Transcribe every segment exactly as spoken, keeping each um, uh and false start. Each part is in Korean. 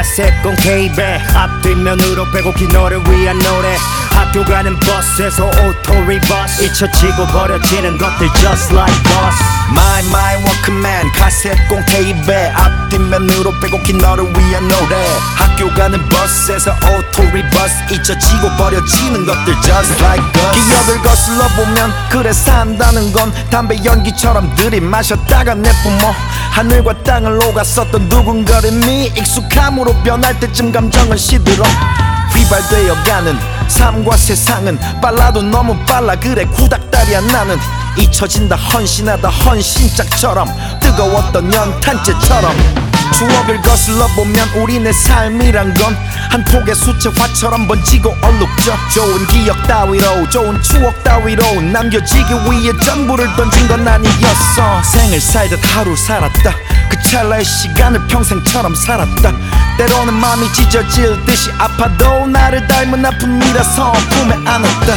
카세트공 K-백 앞뒷면으로 빼곡히 너를 위한 노래 학교 가는 버스에서 오토 리버스 잊혀지고 버려지는 것들 just like us My my 워크맨 카세트공 K-백 앞뒷면으로 빼곡히 너를 위한 노래 학교 가는 버스에서 오토 리버스 잊혀지고 버려지는 것들 just like us 기억을 거슬러 보면 그래 산다는 건 담배 연기처럼 들이마셨다가 내뿜어 하늘과 땅을 녹았었던 누군가를 미익숙함으로 변할 때쯤 감정은 시들어 휘발되어가는 삶과 세상은 빨라도 너무 빨라 그래 구닥다리야 나는 잊혀진다 헌신하다 헌신짝처럼 뜨거웠던 연탄재처럼 추억을 거슬러 보면 우리네 삶이란 건 한 폭의 수채화처럼 번지고 얼룩져 좋은 기억 따위로 좋은 추억 따위로 남겨지기 위해 전부를 던진 건 아니었어 생을 살듯 하루 살았다 그 찰나의 시간을 평생처럼 살았다 때로는 마음이 찢어질 듯이 아파도 나를 닮은 아픔이라서 품에 안았다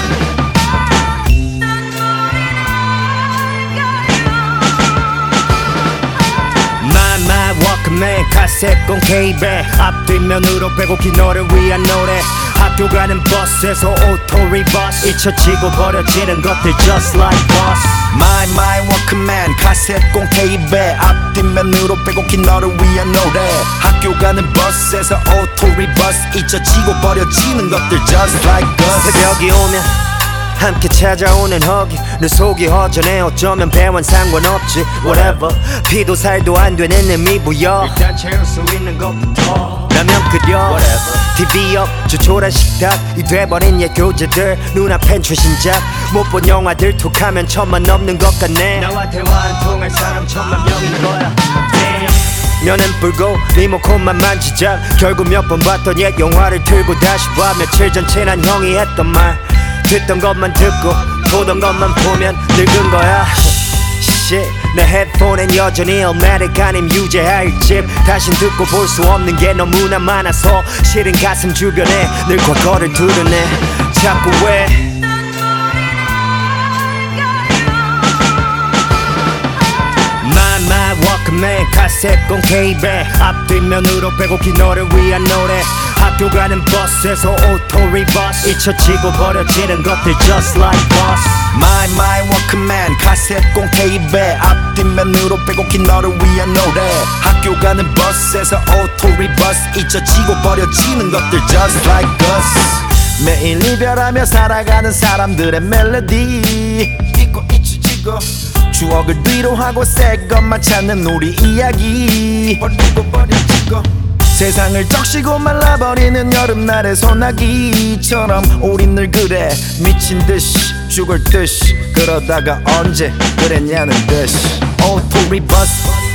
워크맨 카세트공 K-백 앞뒷면으로 빼곡히 너를 위한 노래 학교 가는 버스에서 오토 리버스 잊혀지고 버려지는 것들 just like us My my 워크맨 카세트공 K-백 앞뒷면으로 빼곡히 너를 위한 노래 학교 가는 버스에서 오토 리버스 잊혀지고 버려지는 것들 just like us 새벽이 오면 함께 찾아오는 허기 내 속이 허전해 어쩌면 배원 상관없지 whatever 피도 살도 안 되는 의미 부여 일단 채울 수 있는 것부터 라면 끓여 whatever 티비 옆 조촐한 식탁이 돼버린 옛 교재들 눈앞엔 최신작 못 본 영화들 툭하면 천만 넘는 것 같네 나와 대화 안 통할 사람 천만 명인 거야 면은 불고 리모컨만 만지작 결국 몇 번 봤던 옛 영화를 틀고 다시 봐 며칠 전 친한 형이 했던 말 듣던 것만 듣고 보던 것만 보면 늙은 거야 Shit 내 헤드폰엔 여전히 일메릭 아님 유재하일 집 다신 듣고 볼 수 없는 게 너무나 많아서 실은 가슴 주변에 늘 과거를 드러내 자꾸 왜 My my 워크맨 카세트공 K-백 앞뒷면으로 빼곡히 너를 위한 노래 학교 가는 버스에서 오토 리버스 잊혀지고 버려지는 것들 just like us My my 워크맨 카세트공 K-백 앞뒷면으로 빼곡히 너를 위한 노래 학교 가는 버스에서 오토 리버스 잊혀지고 버려지는 것들 just like us 매일 이별하며 살아가는 사람들의 멜로디 잊고 잊혀지고 추억을 뒤로 하고 새 것만 찾는 우리 이야기 버리고 버려지고 세상을 적시고 말라버리는 여름날의 소나기처럼 우린 늘 그래 미친듯이 죽을 듯이 그러다가 언제 그랬냐는 듯이 오토 리버스